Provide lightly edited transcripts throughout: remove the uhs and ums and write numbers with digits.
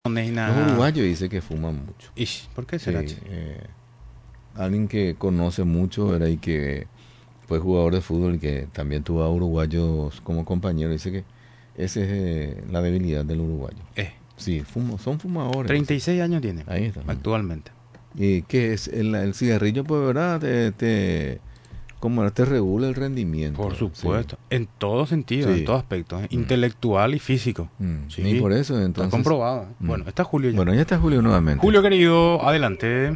Los uruguayos dice que fuman mucho. Ish, ¿por qué será, Sí, che? alguien que conoce mucho era y que fue jugador de fútbol y que también tuvo a uruguayos como compañero. Dice que esa es la debilidad del uruguayo. Eh, Sí, son fumadores, dice. 36 años tiene Ahí está. actualmente. ¿Y qué es? El cigarrillo, pues, ¿verdad? ¿Cómo era? Te regula el rendimiento, Por ¿verdad? Sí, supuesto, en todo sentido, en sí. todo aspecto, ¿eh? Mm, Intelectual y físico. Y Sí, por eso, está entonces... comprobado, ¿eh? mm. Bueno, está Julio ya. Bueno, ya está Julio nuevamente. Julio querido, adelante.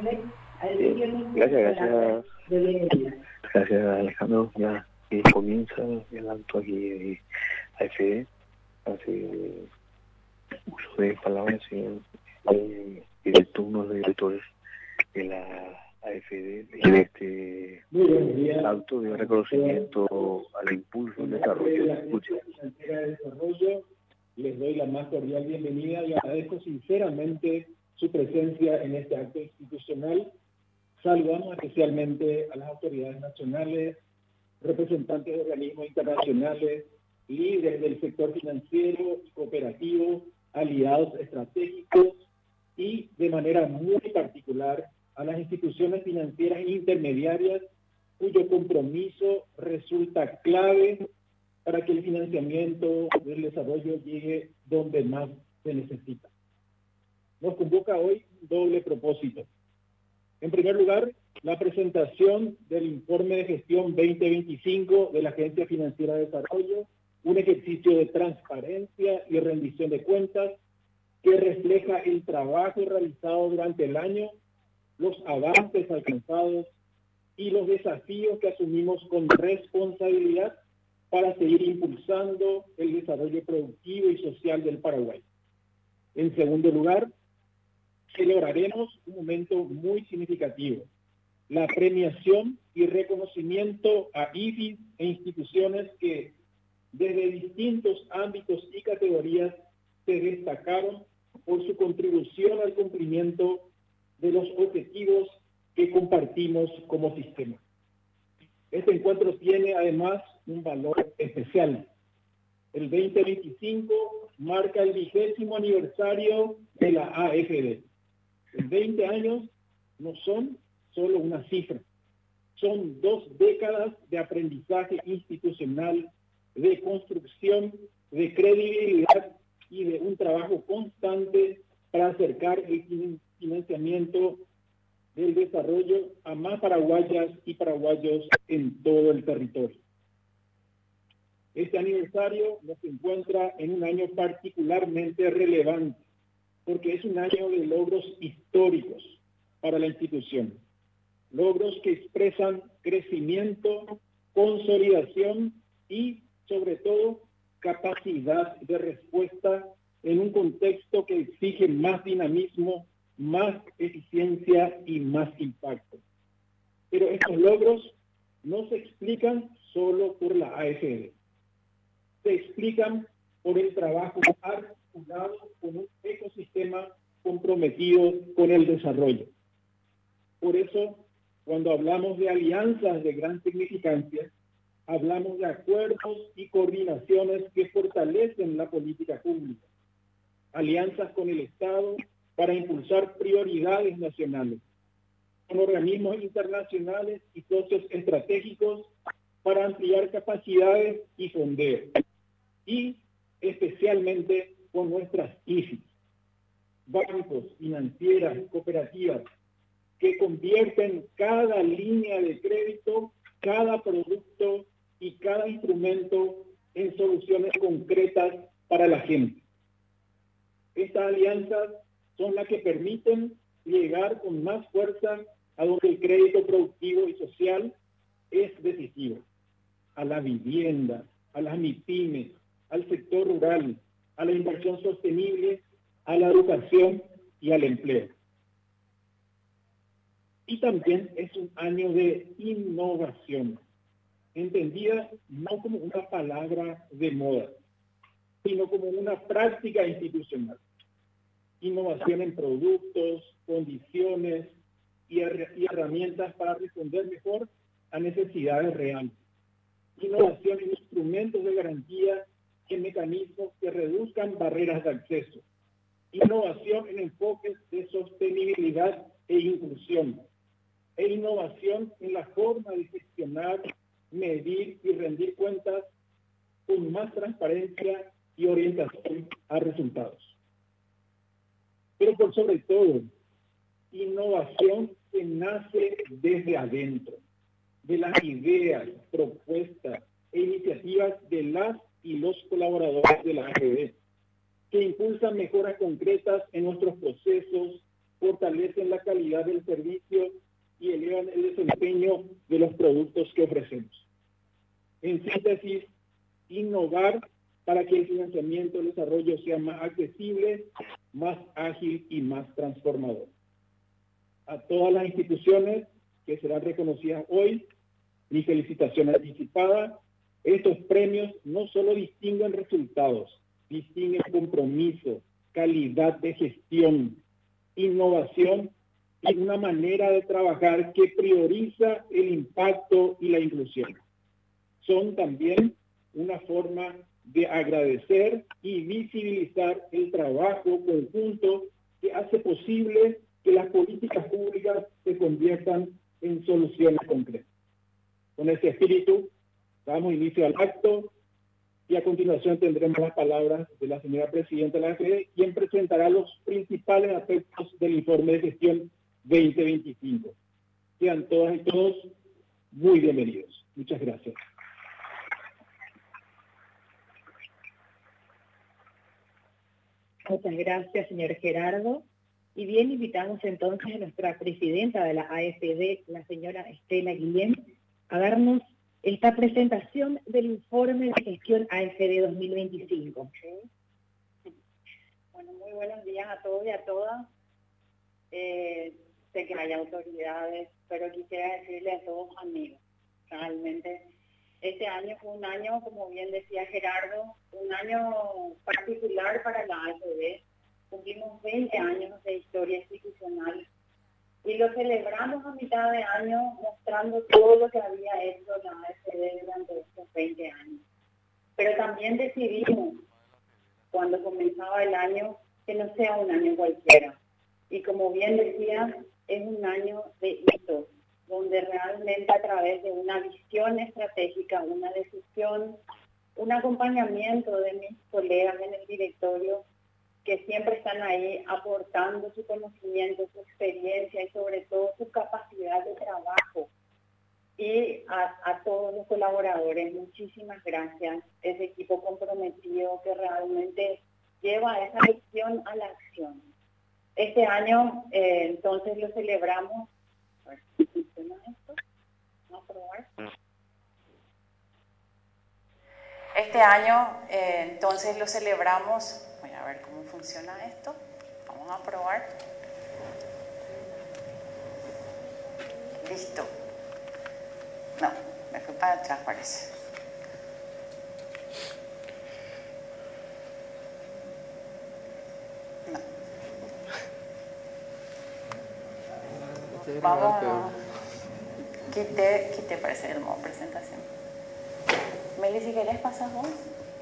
Gracias. Gracias Alejandro. Ya comienza el acto aquí de AFD. Hace uso de palabras y de turnos de directores de la AFD en este acto de reconocimiento al impulso del desarrollo. Escuchen. Les doy la más cordial bienvenida y agradezco sinceramente su presencia en este acto institucional. Saludamos especialmente a las autoridades nacionales, representantes de organismos internacionales, líderes del sector financiero y cooperativo, aliados estratégicos y de manera muy particular a las instituciones financieras intermediarias cuyo compromiso resulta clave para que el financiamiento del desarrollo llegue donde más se necesita. Nos convoca hoy un doble propósito. En primer lugar, la presentación del informe de gestión 2025 de la Agencia Financiera de Desarrollo, un ejercicio de transparencia y rendición de cuentas que refleja el trabajo realizado durante el año, los avances alcanzados y los desafíos que asumimos con responsabilidad para seguir impulsando el desarrollo productivo y social del Paraguay. En segundo lugar, celebraremos un momento muy significativo, la premiación y reconocimiento a IFIs e instituciones que desde distintos ámbitos y categorías se destacaron por su contribución al cumplimiento de los objetivos que compartimos como sistema. Este encuentro tiene además un valor especial. El 2025 marca el 20º aniversario de la AFD. 20 años no son solo una cifra, son 2 décadas de aprendizaje institucional, de construcción, de credibilidad y de un trabajo constante para acercar el financiamiento del desarrollo a más paraguayas y paraguayos en todo el territorio. Este aniversario nos encuentra en un año particularmente relevante, porque es un año de logros históricos para la institución. Logros que expresan crecimiento, consolidación y, sobre todo, capacidad de respuesta en un contexto que exige más dinamismo, más eficiencia y más impacto. Pero estos logros no se explican solo por la AFD. Se explican por el trabajo articulado con un ecosistema comprometido con el desarrollo. Por eso, cuando hablamos de alianzas de gran significancia, hablamos de acuerdos y coordinaciones que fortalecen la política pública. Alianzas con el Estado para impulsar prioridades nacionales, con organismos internacionales y socios estratégicos para ampliar capacidades y fondeo, y especialmente con nuestras IFIs, bancos, financieras, cooperativas, que convierten cada línea de crédito, cada producto y cada instrumento en soluciones concretas para la gente. Estas alianzas son las que permiten llegar con más fuerza a donde el crédito productivo y social es decisivo, a la vivienda, a las MIPYMES, al sector rural, a la inversión sostenible, a la educación y al empleo. Y también es un año de innovación, entendida no como una palabra de moda, sino como una práctica institucional. Innovación en productos, condiciones y herramientas para responder mejor a necesidades reales. Innovación en instrumentos de garantía y en mecanismos que reduzcan barreras de acceso. innovación en enfoques de sostenibilidad e inclusión, e innovación en la forma de gestionar, medir y rendir cuentas con más transparencia y orientación a resultados. Pero por sobre todo, innovación que nace desde adentro, de las ideas, propuestas e iniciativas de las y los colaboradores de la AFD, que impulsan mejoras concretas en nuestros procesos, fortalecen la calidad del servicio y elevan el desempeño de los productos que ofrecemos. En síntesis, innovar para que el financiamiento del desarrollo sea más accesible, más ágil y más transformador. A todas las instituciones que serán reconocidas hoy, mi felicitación anticipada. Estos premios no solo distinguen resultados, distinguen compromiso, calidad de gestión, innovación y una manera de trabajar que prioriza el impacto y la inclusión. Son también una forma de agradecer y visibilizar el trabajo conjunto que hace posible que las políticas públicas se conviertan en soluciones concretas. Con ese espíritu, damos inicio al acto y a continuación tendremos las palabras de la señora presidenta de la AFD, quien presentará los principales aspectos del informe de gestión 2025. Sean todas y todos muy bienvenidos. Muchas gracias. Muchas gracias, señor Gerardo. Y bien, invitamos entonces a nuestra presidenta de la AFD, la señora Estela Guillén, a darnos esta presentación del informe de gestión AFD 2025. Bueno, muy buenos días a todos y a todas. Sé que hay autoridades, pero quisiera decirle a todos amigos, realmente este año fue un año, como bien decía Gerardo, un año particular para la AFD. Cumplimos 20 años de historia institucional y lo celebramos a mitad de año mostrando todo lo que había hecho la AFD durante estos 20 años. Pero también decidimos, cuando comenzaba el año, que no sea un año cualquiera. Y como bien decía, es un año de hitos, donde realmente a través de una visión estratégica, una decisión, un acompañamiento de mis colegas en el directorio, que siempre están ahí aportando su conocimiento, su experiencia y sobre todo su capacidad de trabajo. Y a todos los colaboradores, muchísimas gracias. Ese equipo comprometido que realmente lleva esa visión a la acción. Este año, entonces, lo celebramos. A ver si funciona esto. Vamos a probar. Este año, entonces, lo celebramos. Voy a ver cómo funciona esto. Vamos a probar. Listo. No, me fui para atrás, parece. No. Vamos a... Quité, parece, el modo presentación. Meli, si querés, pasas vos.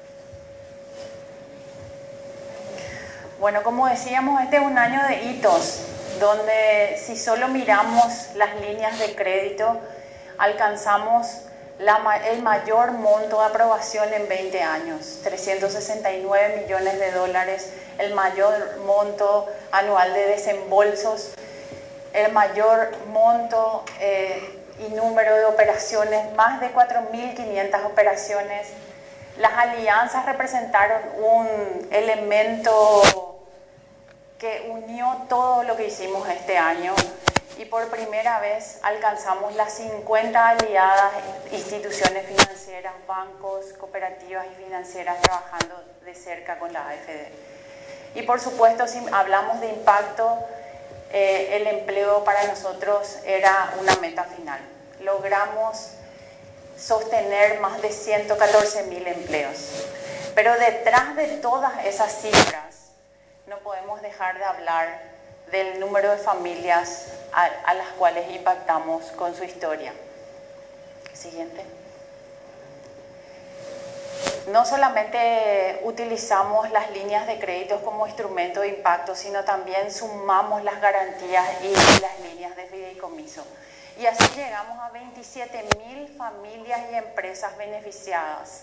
Bueno, como decíamos, este es un año de hitos, donde si solo miramos las líneas de crédito, alcanzamos el mayor monto de aprobación en 20 años, 369 millones de dólares, el mayor monto anual de desembolsos, el mayor monto y número de operaciones, más de 4.500 operaciones. Las alianzas representaron un elemento que unió todo lo que hicimos este año y por primera vez alcanzamos las 50 aliadas instituciones financieras, bancos, cooperativas y financieras trabajando de cerca con la AFD. Y por supuesto, si hablamos de impacto, el empleo para nosotros era una meta final. Logramos sostener más de 114.000 empleos. Pero detrás de todas esas cifras, no podemos dejar de hablar del número de familias a las cuales impactamos con su historia. Siguiente. no solamente utilizamos las líneas de crédito como instrumento de impacto, sino también sumamos las garantías y las líneas de fideicomiso. Y así llegamos a 27.000 familias y empresas beneficiadas.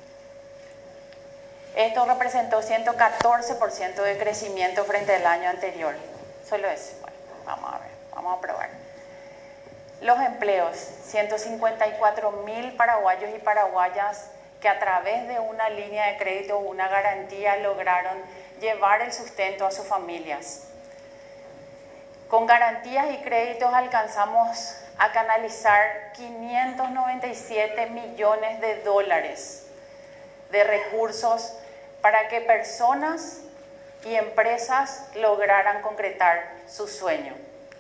Esto representó 114% de crecimiento frente al año anterior. Solo eso. Bueno, vamos a ver, vamos a probar. Los empleos, 154.000 paraguayos y paraguayas que a través de una línea de crédito o una garantía lograron llevar el sustento a sus familias. Con garantías y créditos alcanzamos a canalizar 597 millones de dólares de recursos para que personas y empresas lograran concretar su sueño.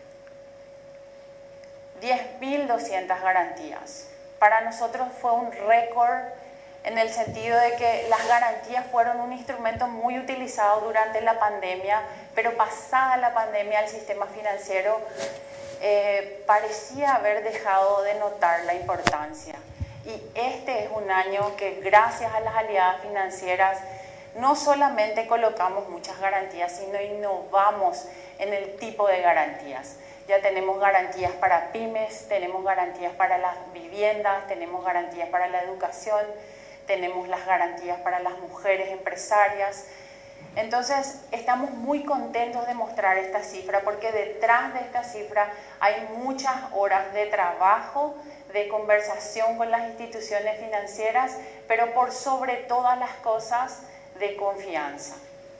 10.200 garantías. Para nosotros fue un récord en el sentido de que las garantías fueron un instrumento muy utilizado durante la pandemia, pero pasada la pandemia el sistema financiero parecía haber dejado de notar la importancia. Y este es un año que gracias a las aliadas financieras no solamente colocamos muchas garantías, sino innovamos en el tipo de garantías. Ya tenemos garantías para pymes, tenemos garantías para las viviendas, tenemos garantías para la educación, tenemos las garantías para las mujeres empresarias. Entonces, estamos muy contentos de mostrar esta cifra porque detrás de esta cifra hay muchas horas de trabajo, de conversación con las instituciones financieras, pero por sobre todas las cosas, de confianza.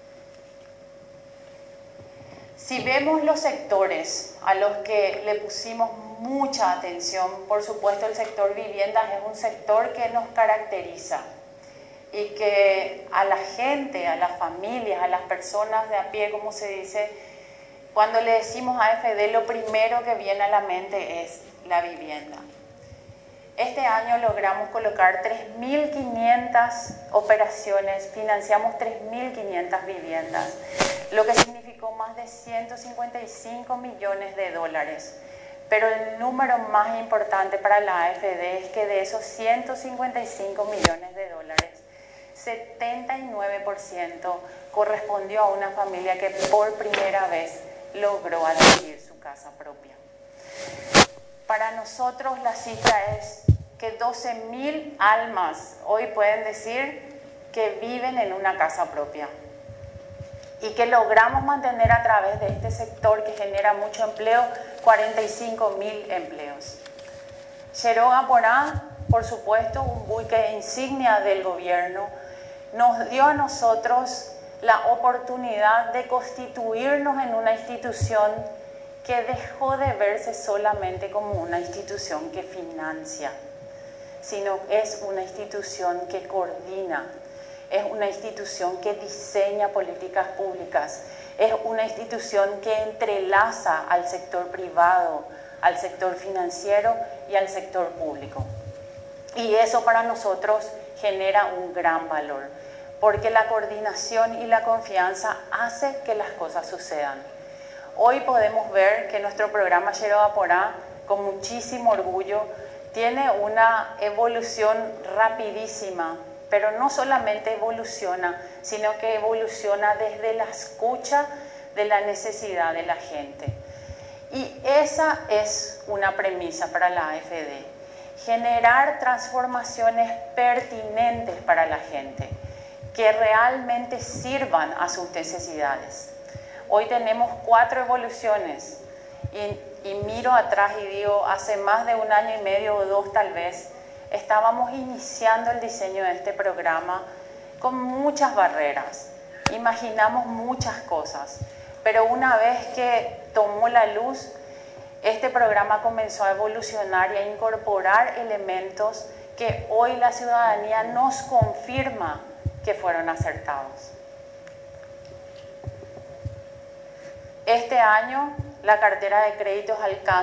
Si vemos los sectores a los que le pusimos mucha atención, por supuesto el sector viviendas es un sector que nos caracteriza y que a la gente, a las familias, a las personas de a pie, como se dice, cuando le decimos AFD, lo primero que viene a la mente es la vivienda. Este año logramos colocar 3.500 operaciones, financiamos 3.500 viviendas, lo que significó más de 155 millones de dólares. Pero el número más importante para la AFD es que de esos 155 millones de dólares, 79% correspondió a una familia que por primera vez logró adquirir su casa propia. Para nosotros la cifra es que 12.000 almas hoy pueden decir que viven en una casa propia y que logramos mantener a través de este sector que genera mucho empleo, 45.000 empleos. Cheroga Porá, por supuesto, un buque insignia del gobierno, nos dio a nosotros la oportunidad de constituirnos en una institución que dejó de verse solamente como una institución que financia, sino es una institución que coordina, es una institución que diseña políticas públicas, es una institución que entrelaza al sector privado, al sector financiero y al sector público. Y eso para nosotros genera un gran valor, porque la coordinación y la confianza hace que las cosas sucedan. Hoy podemos ver que nuestro programa Cheroga Porá, con muchísimo orgullo, tiene una evolución rapidísima, pero no solamente evoluciona, sino que evoluciona desde la escucha de la necesidad de la gente. Y esa es una premisa para la AFD, generar transformaciones pertinentes para la gente, que realmente sirvan a sus necesidades. Hoy tenemos 4 evoluciones y miro atrás y digo, hace más de 1 año y medio o 2 tal vez, estábamos iniciando el diseño de este programa con muchas barreras, imaginamos muchas cosas, pero una vez que tomó la luz, este programa comenzó a evolucionar y a incorporar elementos que hoy la ciudadanía nos confirma que fueron acertados. Este año la cartera de créditos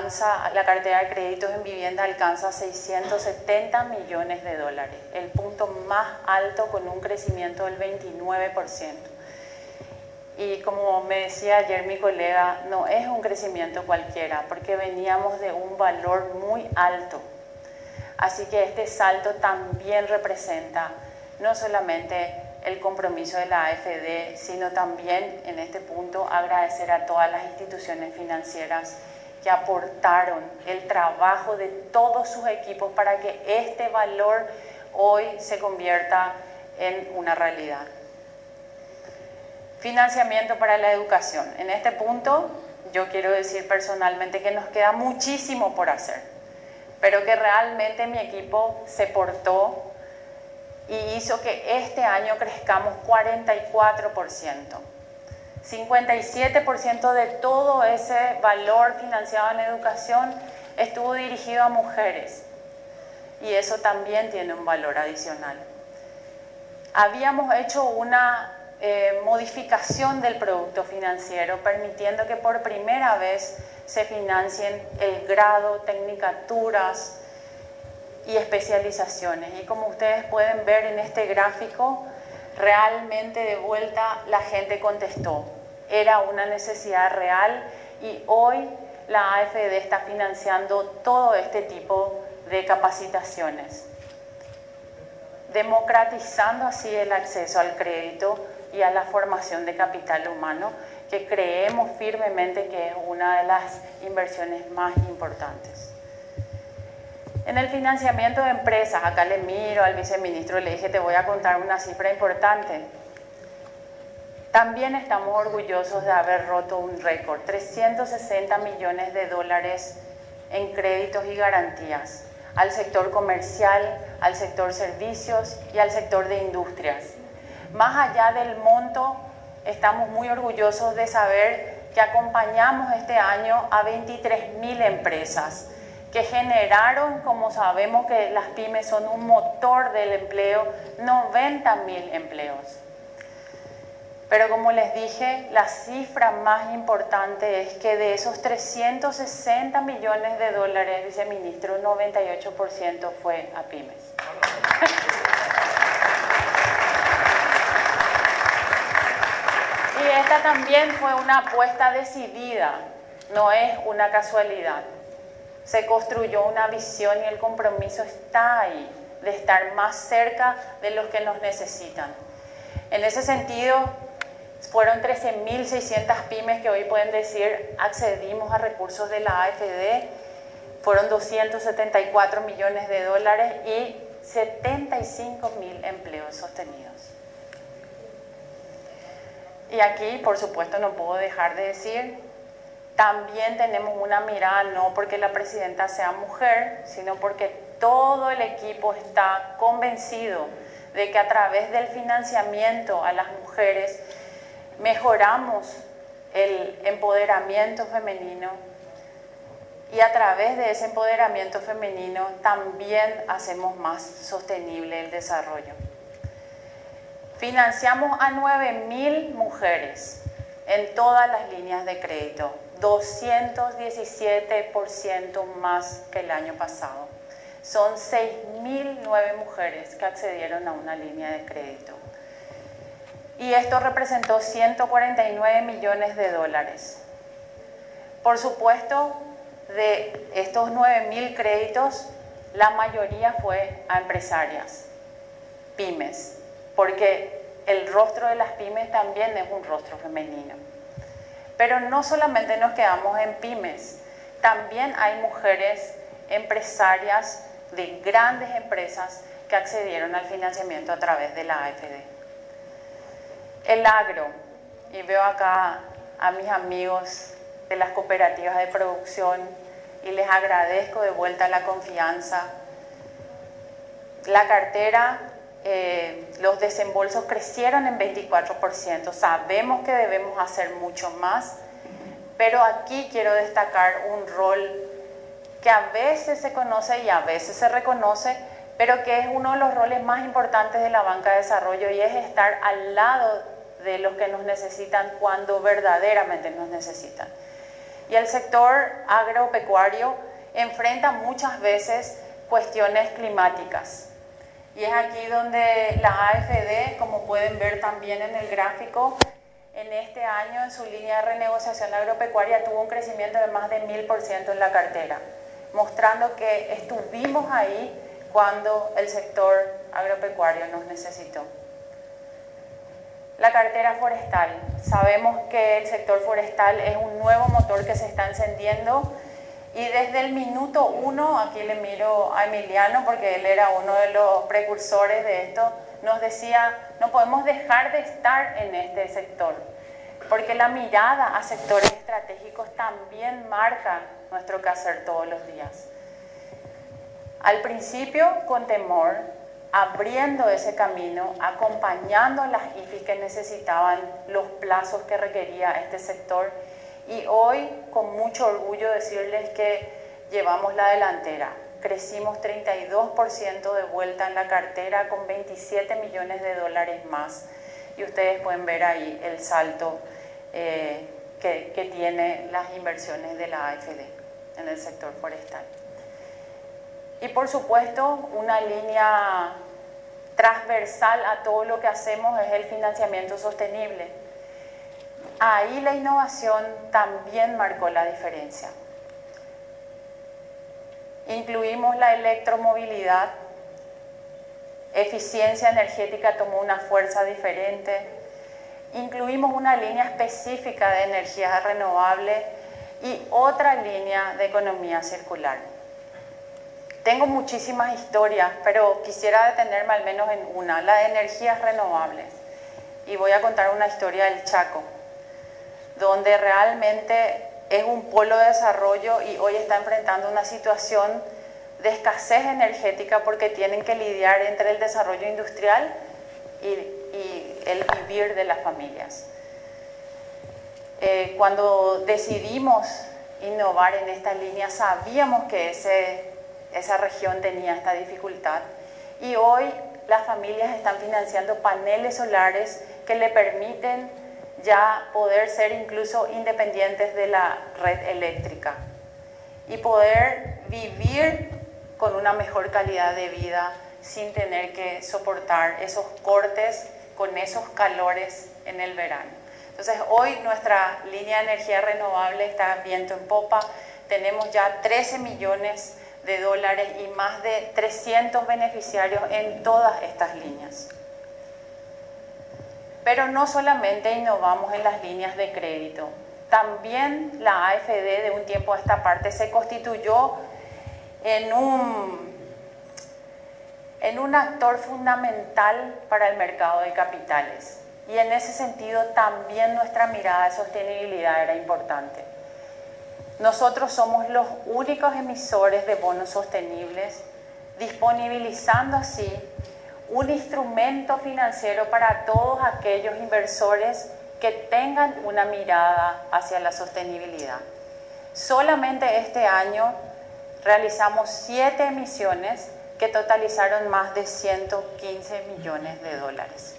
en vivienda alcanza 670 millones de dólares, el punto más alto con un crecimiento del 29%. Y como me decía ayer mi colega, no es un crecimiento cualquiera, porque veníamos de un valor muy alto. Así que este salto también representa no solamente el compromiso de la AFD, sino también en este punto agradecer a todas las instituciones financieras que aportaron el trabajo de todos sus equipos para que este valor hoy se convierta en una realidad. Financiamiento para la educación. En este punto yo quiero decir personalmente que nos queda muchísimo por hacer, pero que realmente mi equipo se portó y hizo que este año crezcamos 44%. 57% de todo ese valor financiado en educación estuvo dirigido a mujeres, y eso también tiene un valor adicional. Habíamos hecho una modificación del producto financiero, permitiendo que por primera vez se financien el grado, tecnicaturas y especializaciones. Y como ustedes pueden ver en este gráfico, realmente de vuelta la gente contestó. Era una necesidad real y hoy la AFD está financiando todo este tipo de capacitaciones, democratizando así el acceso al crédito y a la formación de capital humano, que creemos firmemente que es una de las inversiones más importantes. En el financiamiento de empresas, acá le miro al viceministro y le dije, te voy a contar una cifra importante. También estamos orgullosos de haber roto un récord, 360 millones de dólares en créditos y garantías al sector comercial, al sector servicios y al sector de industrias. Más allá del monto, estamos muy orgullosos de saber que acompañamos este año a 23.000 empresas que generaron, como sabemos que las pymes son un motor del empleo, 90.000 empleos. Pero como les dije, la cifra más importante es que de esos 360 millones de dólares, viceministro, 98% fue a pymes. Y esta también fue una apuesta decidida, no es una casualidad. Se construyó una visión y el compromiso está ahí, de estar más cerca de los que nos necesitan. En ese sentido, fueron 13.600 pymes que hoy pueden decir accedimos a recursos de la AFD, fueron 274 millones de dólares y 75.000 empleos sostenidos. Y aquí, por supuesto, no puedo dejar de decir, también tenemos una mirada no porque la presidenta sea mujer, sino porque todo el equipo está convencido de que a través del financiamiento a las mujeres mejoramos el empoderamiento femenino y a través de ese empoderamiento femenino también hacemos más sostenible el desarrollo. Financiamos a 9.000 mujeres en todas las líneas de crédito, 217% más que el año pasado. Son 6.009 mujeres que accedieron a una línea de crédito. Y esto representó 149 millones de dólares. Por supuesto, de estos 9.000 créditos, la mayoría fue a empresarias, pymes, porque el rostro de las pymes también es un rostro femenino. Pero no solamente nos quedamos en pymes, también hay mujeres empresarias de grandes empresas que accedieron al financiamiento a través de la AFD. El agro, y veo acá a mis amigos de las cooperativas de producción y les agradezco de vuelta la confianza. La cartera, los desembolsos crecieron en 24%, sabemos que debemos hacer mucho más, pero aquí quiero destacar un rol que a veces se conoce y a veces se reconoce, pero que es uno de los roles más importantes de la banca de desarrollo y es estar al lado de los que nos necesitan cuando verdaderamente nos necesitan. Y el sector agropecuario enfrenta muchas veces cuestiones climáticas. Y es aquí donde la AFD, como pueden ver también en el gráfico, en este año en su línea de renegociación agropecuaria tuvo un crecimiento de más de 1000% en la cartera, mostrando que estuvimos ahí cuando el sector agropecuario nos necesitó. La cartera forestal. Sabemos que el sector forestal es un nuevo motor que se está encendiendo y desde el minuto 1, aquí le miro a Emiliano porque él era uno de los precursores de esto, nos decía, no podemos dejar de estar en este sector, porque la mirada a sectores estratégicos también marca nuestro quehacer todos los días. Al principio, con temor, abriendo ese camino, acompañando a las IFIs que necesitaban los plazos que requería este sector, y hoy con mucho orgullo decirles que llevamos la delantera. Crecimos 32% de vuelta en la cartera con 27 millones de dólares más, y ustedes pueden ver ahí el salto que tiene las inversiones de la AFD en el sector forestal. Y por supuesto, una línea transversal a todo lo que hacemos es el financiamiento sostenible. Ahí la innovación también marcó la diferencia. Incluimos la electromovilidad, eficiencia energética tomó una fuerza diferente, incluimos una línea específica de energías renovables y otra línea de economía circular. Tengo muchísimas historias, pero quisiera detenerme al menos en una, la de energías renovables. Y voy a contar una historia del Chaco, donde realmente es un polo de desarrollo y hoy está enfrentando una situación de escasez energética porque tienen que lidiar entre el desarrollo industrial y el vivir de las familias. Cuando decidimos innovar en esta línea, sabíamos que esa región tenía esta dificultad y hoy las familias están financiando paneles solares que le permiten ya poder ser incluso independientes de la red eléctrica y poder vivir con una mejor calidad de vida sin tener que soportar esos cortes con esos calores en el verano. Entonces hoy nuestra línea de energía renovable está viento en popa, tenemos ya 13 millones de dólares y más de 300 beneficiarios en todas estas líneas. Pero no solamente innovamos en las líneas de crédito, también la AFD de un tiempo a esta parte se constituyó en un actor fundamental para el mercado de capitales. Y en ese sentido también nuestra mirada de sostenibilidad era importante. Nosotros somos los únicos emisores de bonos sostenibles, disponibilizando así un instrumento financiero para todos aquellos inversores que tengan una mirada hacia la sostenibilidad. Solamente este año realizamos 7 emisiones que totalizaron más de 115 millones de dólares.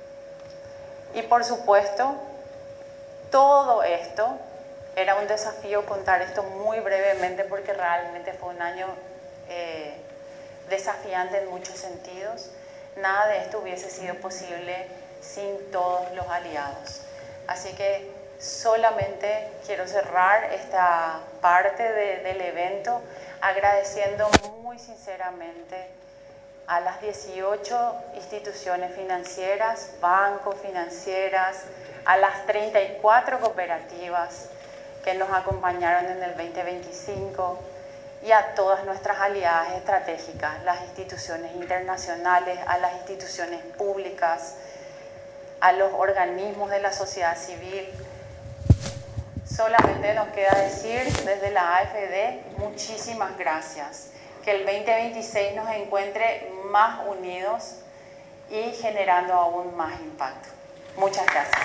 Y por supuesto, todo esto era un desafío contar esto muy brevemente porque realmente fue un año desafiante en muchos sentidos. Nada de esto hubiese sido posible sin todos los aliados. Así que solamente quiero cerrar esta parte del evento agradeciendo muy sinceramente a las 18 instituciones financieras, bancos, financieras, a las 34 cooperativas que nos acompañaron en el 2025 y a todas nuestras aliadas estratégicas, las instituciones internacionales, a las instituciones públicas, a los organismos de la sociedad civil. Solamente nos queda decir desde la AFD muchísimas gracias. Que el 2026 nos encuentre más unidos y generando aún más impacto. Muchas gracias.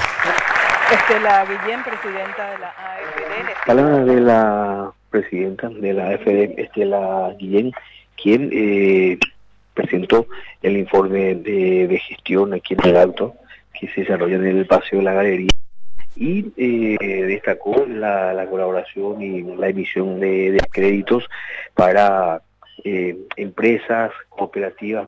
Estela Guillén, presidenta de la AFD. Palabra de la presidenta de la AFD, Estela Guillén, quien presentó el informe de gestión aquí en el Alto, que se desarrolla en el Paseo de la Galería, y destacó la colaboración y la emisión de créditos para empresas, cooperativas,